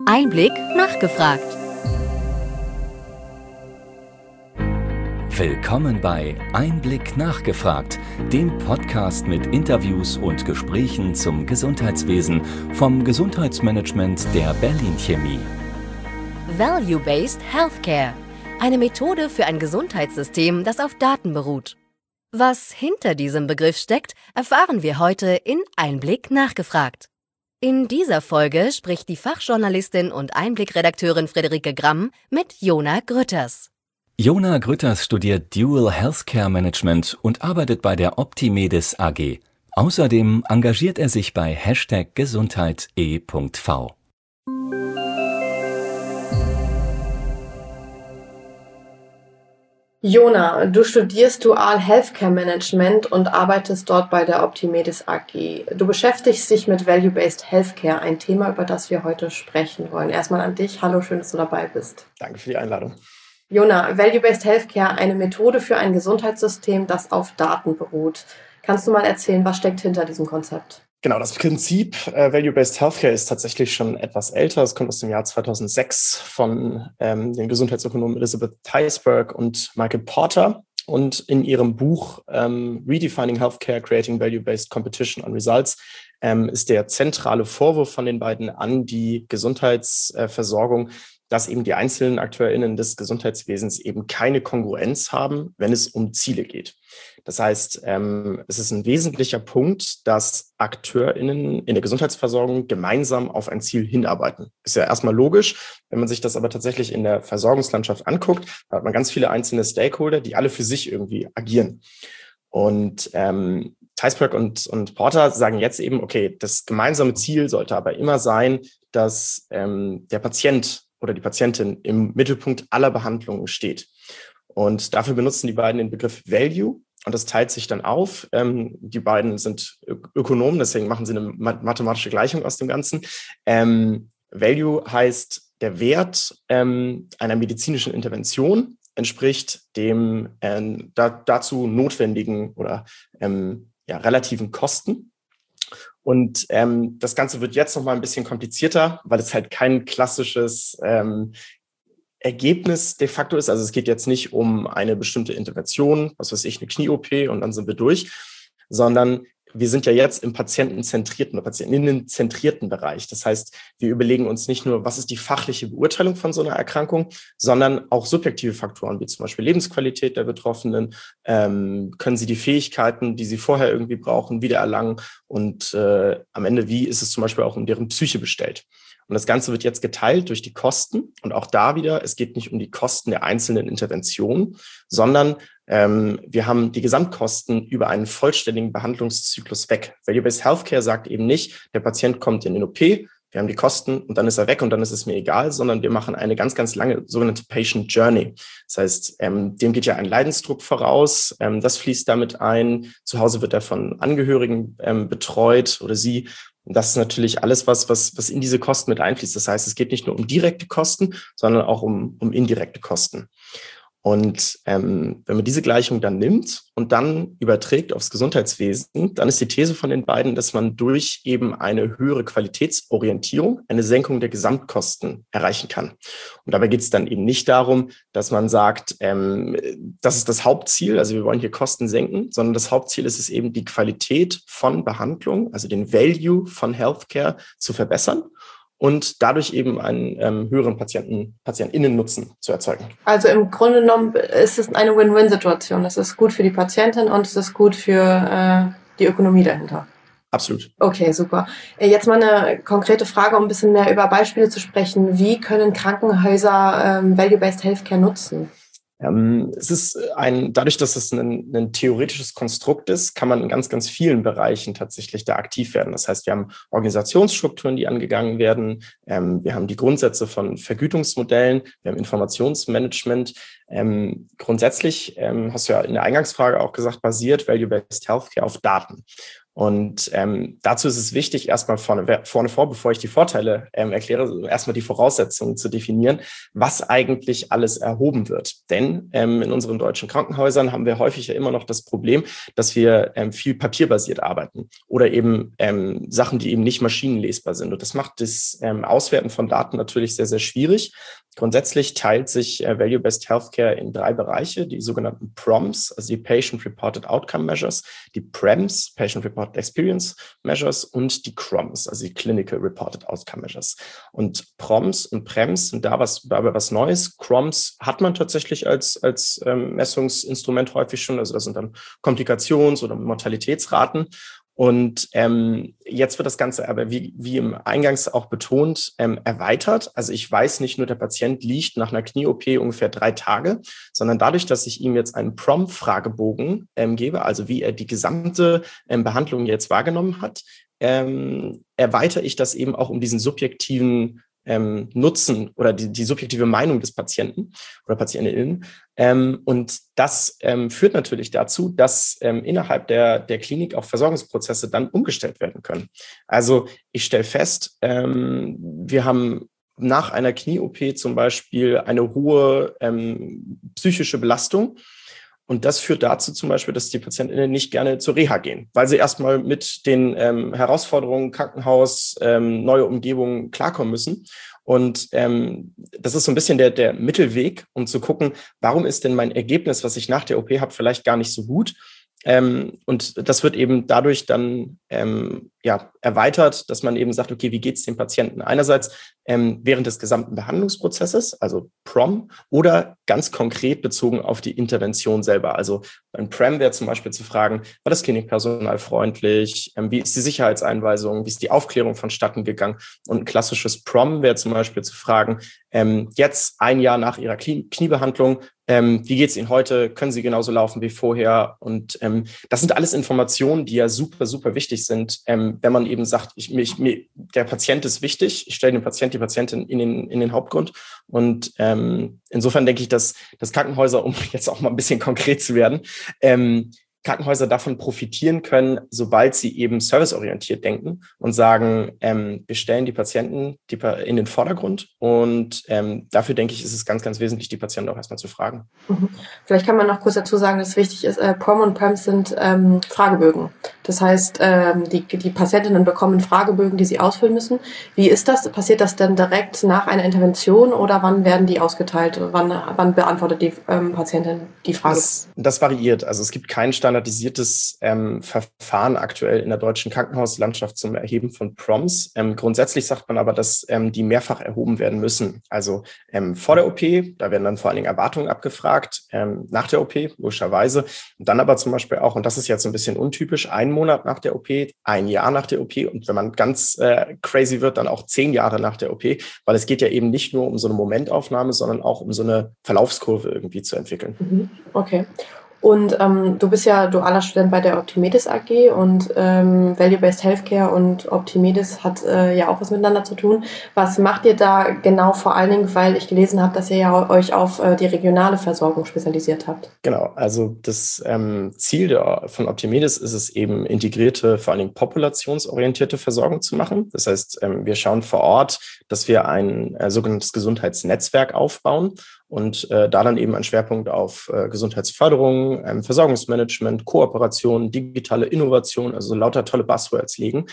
Einblick nachgefragt. Willkommen bei Einblick nachgefragt, dem Podcast mit Interviews und Gesprächen zum Gesundheitswesen vom Gesundheitsmanagement der Berlin Chemie. Value-Based Healthcare. Eine Methode für ein Gesundheitssystem, das auf Daten beruht. Was hinter diesem Begriff steckt, erfahren wir heute in Einblick nachgefragt. In dieser Folge spricht die Fachjournalistin und Einblick-Redakteurin Friederike Gramm mit Jona Grütters. Jona Grütters studiert Dual Healthcare Management und arbeitet bei der Optimedis AG. Außerdem engagiert er sich bei #Gesundheit-e.v. Jona, du studierst Dual Healthcare Management und arbeitest dort bei der Optimedis AG. Du beschäftigst dich mit Value-Based Healthcare, ein Thema, über das wir heute sprechen wollen. Erstmal an dich. Hallo, schön, dass du dabei bist. Danke für die Einladung. Jona, Value-Based Healthcare, eine Methode für ein Gesundheitssystem, das auf Daten beruht. Kannst du mal erzählen, was steckt hinter diesem Konzept? Genau, das Prinzip Value-Based Healthcare ist tatsächlich schon etwas älter. Es kommt aus dem Jahr 2006 von den Gesundheitsökonomen Elizabeth Teisberg und Michael Porter. Und in ihrem Buch Redefining Healthcare, Creating Value-Based Competition on Results ist der zentrale Vorwurf von den beiden an die Gesundheitsversorgung, dass eben die einzelnen AkteurInnen des Gesundheitswesens eben keine Kongruenz haben, wenn es um Ziele geht. Das heißt, es ist ein wesentlicher Punkt, dass AkteurInnen in der Gesundheitsversorgung gemeinsam auf ein Ziel hinarbeiten. Ist ja erstmal logisch. Wenn man sich das aber tatsächlich in der Versorgungslandschaft anguckt, da hat man ganz viele einzelne Stakeholder, die alle für sich irgendwie agieren. Und Teisberg und Porter sagen jetzt eben, okay, das gemeinsame Ziel sollte aber immer sein, dass der Patient oder die Patientin im Mittelpunkt aller Behandlungen steht. Und dafür benutzen die beiden den Begriff Value. Und das teilt sich dann auf. Die beiden sind Ökonomen, deswegen machen sie eine mathematische Gleichung aus dem Ganzen. Value heißt, der Wert einer medizinischen Intervention entspricht dem dazu notwendigen oder relativen Kosten. Und das Ganze wird jetzt noch mal ein bisschen komplizierter, weil es halt kein klassisches Ergebnis de facto ist. Also es geht jetzt nicht um eine bestimmte Intervention, was weiß ich, eine Knie-OP und dann sind wir durch, sondern wir sind ja jetzt im patientenzentrierten oder patientinnenzentrierten Bereich. Das heißt, wir überlegen uns nicht nur, was ist die fachliche Beurteilung von so einer Erkrankung, sondern auch subjektive Faktoren, wie zum Beispiel Lebensqualität der Betroffenen. Können sie die Fähigkeiten, die sie vorher irgendwie brauchen, wiedererlangen? Und am Ende, wie ist es zum Beispiel auch um deren Psyche bestellt? Und das Ganze wird jetzt geteilt durch die Kosten. Und auch da wieder, es geht nicht um die Kosten der einzelnen Interventionen, sondern wir haben die Gesamtkosten über einen vollständigen Behandlungszyklus weg. Value-Based Healthcare sagt eben nicht, der Patient kommt in den OP, wir haben die Kosten und dann ist er weg und dann ist es mir egal, sondern wir machen eine ganz, ganz lange sogenannte Patient Journey. Das heißt, dem geht ja ein Leidensdruck voraus, das fließt damit ein. Zu Hause wird er von Angehörigen betreut oder sie. Und das ist natürlich alles, was in diese Kosten mit einfließt. Das heißt, es geht nicht nur um direkte Kosten, sondern auch um indirekte Kosten. Und wenn man diese Gleichung dann nimmt und dann überträgt aufs Gesundheitswesen, dann ist die These von den beiden, dass man durch eben eine höhere Qualitätsorientierung eine Senkung der Gesamtkosten erreichen kann. Und dabei geht es dann eben nicht darum, dass man sagt, das ist das Hauptziel, also wir wollen hier Kosten senken, sondern das Hauptziel ist es eben, die Qualität von Behandlung, also den Value von Healthcare zu verbessern und dadurch eben einen höheren PatientInnen-Nutzen zu erzeugen. Also im Grunde genommen ist es eine Win-Win-Situation. Es ist gut für die Patientin und es ist gut für die Ökonomie dahinter. Absolut. Okay, super. Jetzt mal eine konkrete Frage, um ein bisschen mehr über Beispiele zu sprechen. Wie können Krankenhäuser Value-Based Healthcare nutzen? Es ist dadurch, dass es ein theoretisches Konstrukt ist, kann man in ganz, ganz vielen Bereichen tatsächlich da aktiv werden. Das heißt, wir haben Organisationsstrukturen, die angegangen werden. Wir haben die Grundsätze von Vergütungsmodellen. Wir haben Informationsmanagement. Grundsätzlich, hast du ja in der Eingangsfrage auch gesagt, basiert Value-Based Healthcare auf Daten. Und dazu ist es wichtig, erstmal vorne vor, bevor ich die Vorteile erkläre, erstmal die Voraussetzungen zu definieren, was eigentlich alles erhoben wird. Denn in unseren deutschen Krankenhäusern haben wir häufig ja immer noch das Problem, dass wir viel papierbasiert arbeiten oder eben Sachen, die eben nicht maschinenlesbar sind. Und das macht das Auswerten von Daten natürlich sehr, sehr schwierig. Grundsätzlich teilt sich Value-Based Healthcare in 3 Bereiche, die sogenannten PROMs, also die Patient-Reported Outcome Measures, die PREMs, Patient-Reported Experience Measures und die CROMs, also die Clinical Reported Outcome Measures. Und PROMs und PREMs sind dabei was Neues. CROMs hat man tatsächlich als Messungsinstrument häufig schon, also das sind dann Komplikations- oder Mortalitätsraten. Und jetzt wird das Ganze aber, wie im Eingangs auch betont, erweitert. Also ich weiß nicht nur, der Patient liegt nach einer Knie-OP ungefähr 3 Tage, sondern dadurch, dass ich ihm jetzt einen PROM-Fragebogen gebe, also wie er die gesamte Behandlung jetzt wahrgenommen hat, erweitere ich das eben auch um diesen subjektiven Nutzen oder die subjektive Meinung des Patienten oder PatientInnen. Und das führt natürlich dazu, dass innerhalb der Klinik auch Versorgungsprozesse dann umgestellt werden können. Also ich stelle fest, wir haben nach einer Knie-OP zum Beispiel eine hohe psychische Belastung. Und das führt dazu zum Beispiel, dass die PatientInnen nicht gerne zur Reha gehen, weil sie erstmal mit den Herausforderungen Krankenhaus, neue Umgebung klarkommen müssen. Und das ist so ein bisschen der Mittelweg, um zu gucken, warum ist denn mein Ergebnis, was ich nach der OP habe, vielleicht gar nicht so gut. Und das wird eben dadurch dann erweitert, dass man eben sagt, okay, wie geht es dem Patienten? Einerseits während des gesamten Behandlungsprozesses, also PROM, oder ganz konkret bezogen auf die Intervention selber. Also ein PREM wäre zum Beispiel zu fragen, war das Klinikpersonal freundlich? Wie ist die Sicherheitseinweisung? Wie ist die Aufklärung vonstatten gegangen? Und ein klassisches PROM wäre zum Beispiel zu fragen, jetzt 1 Jahr nach Ihrer Kniebehandlung, wie geht es Ihnen heute? Können Sie genauso laufen wie vorher? Und das sind alles Informationen, die ja super, super wichtig sind, wenn man eben sagt, der Patient ist wichtig, ich stelle den Patient, die Patientin in den Hauptgrund. Und insofern denke ich, dass Krankenhäuser, um jetzt auch mal ein bisschen konkret zu werden, Krankenhäuser davon profitieren können, sobald sie eben serviceorientiert denken und sagen, wir stellen die Patienten in den Vordergrund. Und dafür denke ich, ist es ganz, ganz wesentlich, die Patienten auch erstmal zu fragen. Vielleicht kann man noch kurz dazu sagen, dass wichtig ist, PROM und PREMs sind Fragebögen. Das heißt, die Patientinnen bekommen Fragebögen, die sie ausfüllen müssen. Wie ist das? Passiert das denn direkt nach einer Intervention oder wann werden die ausgeteilt? Wann beantwortet die Patientin die Frage? Das variiert. Also es gibt kein standardisiertes Verfahren aktuell in der deutschen Krankenhauslandschaft zum Erheben von PROMs. Grundsätzlich sagt man aber, dass die mehrfach erhoben werden müssen. Also vor der OP, da werden dann vor allen Dingen Erwartungen abgefragt, nach der OP, logischerweise. Und dann aber zum Beispiel auch, und das ist jetzt so ein bisschen untypisch, 1 Monat nach der OP, 1 Jahr nach der OP und wenn man ganz crazy wird, dann auch 10 Jahre nach der OP, weil es geht ja eben nicht nur um so eine Momentaufnahme, sondern auch um so eine Verlaufskurve irgendwie zu entwickeln. Okay. Und du bist ja dualer Student bei der Optimedis AG und Value-Based Healthcare und Optimedis hat ja auch was miteinander zu tun. Was macht ihr da genau, vor allen Dingen, weil ich gelesen habe, dass ihr ja euch auf die regionale Versorgung spezialisiert habt? Genau, also das Ziel von Optimedis ist es eben, integrierte, vor allen Dingen populationsorientierte Versorgung zu machen. Das heißt, wir schauen vor Ort, dass wir ein sogenanntes Gesundheitsnetzwerk aufbauen und da dann eben einen Schwerpunkt auf Gesundheitsförderung, Versorgungsmanagement, Kooperation, digitale Innovation, also lauter tolle Buzzwords legen.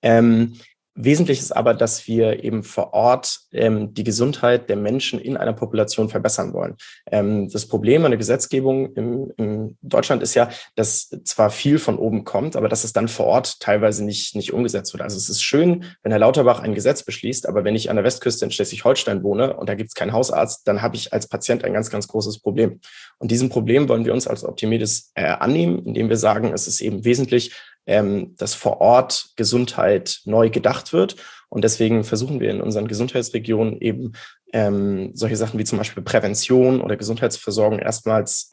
Wesentlich ist aber, dass wir eben vor Ort die Gesundheit der Menschen in einer Population verbessern wollen. Das Problem an der Gesetzgebung in Deutschland ist ja, dass zwar viel von oben kommt, aber dass es dann vor Ort teilweise nicht umgesetzt wird. Also es ist schön, wenn Herr Lauterbach ein Gesetz beschließt, aber wenn ich an der Westküste in Schleswig-Holstein wohne und da gibt es keinen Hausarzt, dann habe ich als Patient ein ganz, ganz großes Problem. Und diesem Problem wollen wir uns als Optimedis annehmen, indem wir sagen, es ist eben wesentlich, dass vor Ort Gesundheit neu gedacht wird. Und deswegen versuchen wir in unseren Gesundheitsregionen eben solche Sachen wie zum Beispiel Prävention oder Gesundheitsförderung erstmals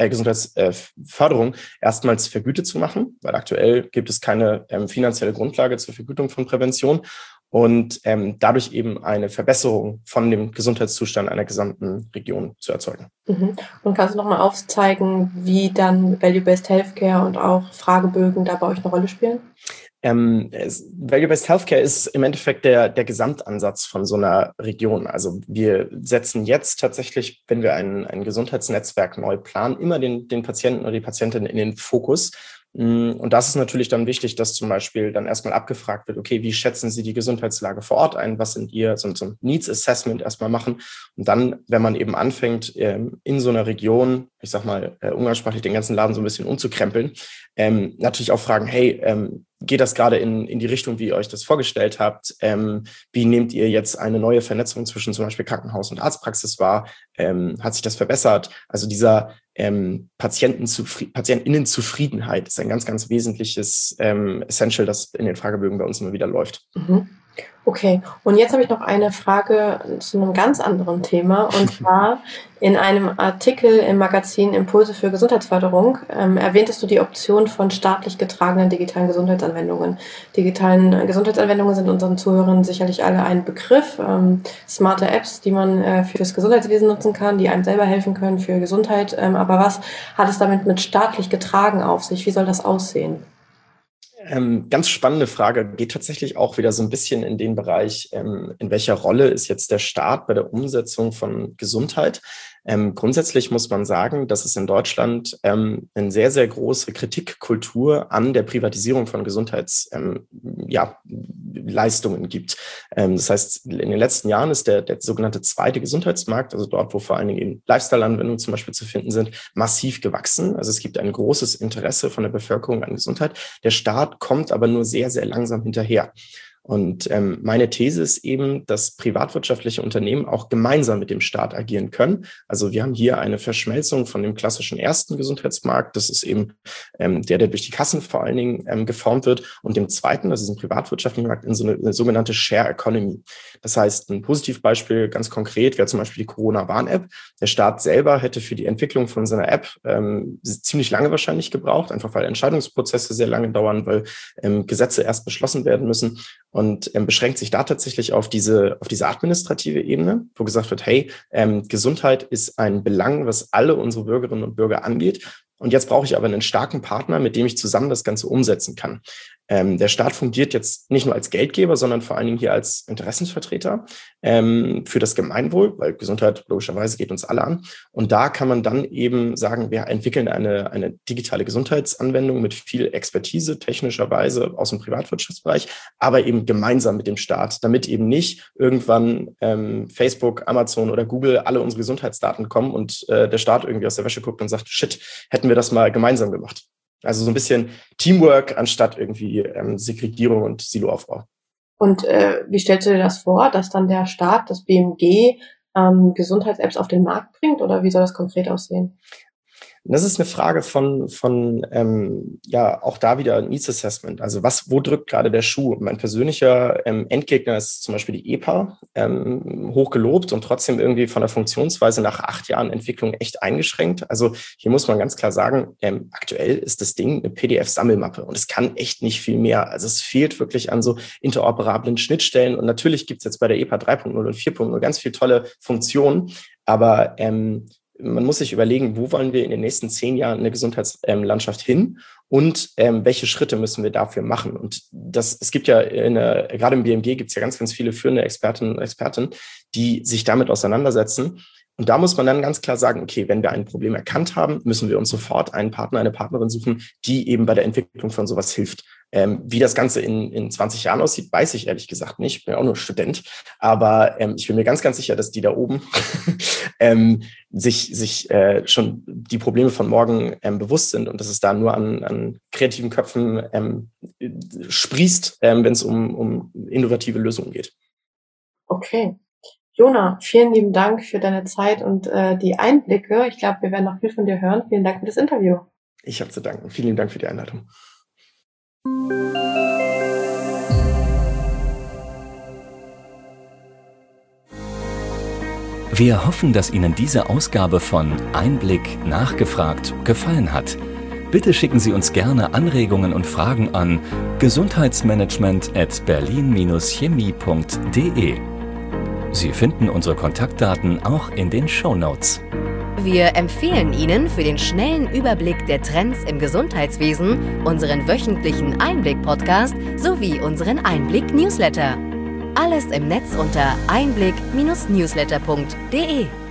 vergütet zu machen, weil aktuell gibt es keine finanzielle Grundlage zur Vergütung von Prävention und dadurch eben eine Verbesserung von dem Gesundheitszustand einer gesamten Region zu erzeugen. Und kannst du nochmal aufzeigen, wie dann Value-Based Healthcare und auch Fragebögen da bei euch eine Rolle spielen? Value-Based Healthcare ist im Endeffekt der Gesamtansatz von so einer Region. Also wir setzen jetzt tatsächlich, wenn wir ein Gesundheitsnetzwerk neu planen, immer den Patienten oder die Patientin in den Fokus. Und das ist natürlich dann wichtig, dass zum Beispiel dann erstmal abgefragt wird, okay, wie schätzen Sie die Gesundheitslage vor Ort ein? Was sind so ein Needs Assessment erstmal machen? Und dann, wenn man eben anfängt, in so einer Region, ich sag mal, umgangssprachlich den ganzen Laden so ein bisschen umzukrempeln, natürlich auch fragen, hey, geht das gerade in die Richtung, wie ihr euch das vorgestellt habt? Wie nehmt ihr jetzt eine neue Vernetzung zwischen zum Beispiel Krankenhaus und Arztpraxis wahr? Hat sich das verbessert? Also dieser Patientinnenzufriedenheit ist ein ganz, ganz wesentliches Essential, das in den Fragebögen bei uns immer wieder läuft. Mhm. Okay, und jetzt habe ich noch eine Frage zu einem ganz anderen Thema. Und zwar in einem Artikel im Magazin Impulse für Gesundheitsförderung erwähntest du die Option von staatlich getragenen digitalen Gesundheitsanwendungen. Digitalen Gesundheitsanwendungen sind unseren Zuhörern sicherlich alle ein Begriff. Smarte Apps, die man für das Gesundheitswesen nutzen kann, die einem selber helfen können für Gesundheit. Aber was hat es damit mit staatlich getragen auf sich? Wie soll das aussehen? Ganz spannende Frage, geht tatsächlich auch wieder so ein bisschen in den Bereich, in welcher Rolle ist jetzt der Staat bei der Umsetzung von Gesundheit? Grundsätzlich muss man sagen, dass es in Deutschland eine sehr, sehr große Kritikkultur an der Privatisierung von Gesundheitsleistungen gibt. Das heißt, in den letzten Jahren ist der sogenannte zweite Gesundheitsmarkt, also dort, wo vor allen Dingen eben Lifestyle-Anwendungen zum Beispiel zu finden sind, massiv gewachsen. Also es gibt ein großes Interesse von der Bevölkerung an Gesundheit. Der Staat kommt aber nur sehr, sehr langsam hinterher. Und meine These ist eben, dass privatwirtschaftliche Unternehmen auch gemeinsam mit dem Staat agieren können. Also wir haben hier eine Verschmelzung von dem klassischen ersten Gesundheitsmarkt. Das ist eben der durch die Kassen vor allen Dingen geformt wird. Und dem zweiten, also diesem privatwirtschaftlichen Markt, in so eine sogenannte Share Economy. Das heißt, ein Positivbeispiel ganz konkret wäre zum Beispiel die Corona-Warn-App. Der Staat selber hätte für die Entwicklung von so einer App ziemlich lange wahrscheinlich gebraucht, einfach weil Entscheidungsprozesse sehr lange dauern, weil Gesetze erst beschlossen werden müssen. Und beschränkt sich da tatsächlich auf diese administrative Ebene, wo gesagt wird, hey, Gesundheit ist ein Belang, was alle unsere Bürgerinnen und Bürger angeht. Und jetzt brauche ich aber einen starken Partner, mit dem ich zusammen das Ganze umsetzen kann. Der Staat fungiert jetzt nicht nur als Geldgeber, sondern vor allen Dingen hier als Interessensvertreter für das Gemeinwohl, weil Gesundheit logischerweise geht uns alle an. Und da kann man dann eben sagen, wir entwickeln eine digitale Gesundheitsanwendung mit viel Expertise technischerweise aus dem Privatwirtschaftsbereich, aber eben gemeinsam mit dem Staat, damit eben nicht irgendwann Facebook, Amazon oder Google alle unsere Gesundheitsdaten kommen und der Staat irgendwie aus der Wäsche guckt und sagt, shit, hätten wir das mal gemeinsam gemacht. Also so ein bisschen Teamwork anstatt irgendwie Segregierung und Siloaufbau. Und wie stellst du dir das vor, dass dann der Staat, das BMG, Gesundheits-Apps auf den Markt bringt? Oder wie soll das konkret aussehen? Das ist eine Frage von auch da wieder Needs Assessment. Also wo drückt gerade der Schuh? Mein persönlicher Endgegner ist zum Beispiel die EPA, hochgelobt und trotzdem irgendwie von der Funktionsweise nach 8 Jahren Entwicklung echt eingeschränkt. Also hier muss man ganz klar sagen, aktuell ist das Ding eine PDF-Sammelmappe und es kann echt nicht viel mehr. Also es fehlt wirklich an so interoperablen Schnittstellen und natürlich gibt es jetzt bei der EPA 3.0 und 4.0 ganz viele tolle Funktionen, aber man muss sich überlegen, wo wollen wir in den nächsten 10 Jahren in der Gesundheitslandschaft hin und welche Schritte müssen wir dafür machen. Und es gibt ja gerade im BMG gibt es ja ganz, ganz viele führende Expertinnen und Experten, die sich damit auseinandersetzen. Und da muss man dann ganz klar sagen, okay, wenn wir ein Problem erkannt haben, müssen wir uns sofort einen Partner, eine Partnerin suchen, die eben bei der Entwicklung von sowas hilft. Wie das Ganze in 20 Jahren aussieht, weiß ich ehrlich gesagt nicht. Ich bin auch nur Student. Aber ich bin mir ganz, ganz sicher, dass die da oben sich schon die Probleme von morgen bewusst sind und dass es da nur an kreativen Köpfen sprießt, wenn es um innovative Lösungen geht. Okay. Jona, vielen lieben Dank für deine Zeit und die Einblicke. Ich glaube, wir werden noch viel von dir hören. Vielen Dank für das Interview. Ich habe zu danken. Vielen lieben Dank für die Einladung. Wir hoffen, dass Ihnen diese Ausgabe von Einblick nachgefragt gefallen hat. Bitte schicken Sie uns gerne Anregungen und Fragen an gesundheitsmanagement@berlin-chemie.de. Sie finden unsere Kontaktdaten auch in den Shownotes. Wir empfehlen Ihnen für den schnellen Überblick der Trends im Gesundheitswesen unseren wöchentlichen Einblick-Podcast sowie unseren Einblick-Newsletter. Alles im Netz unter einblick-newsletter.de.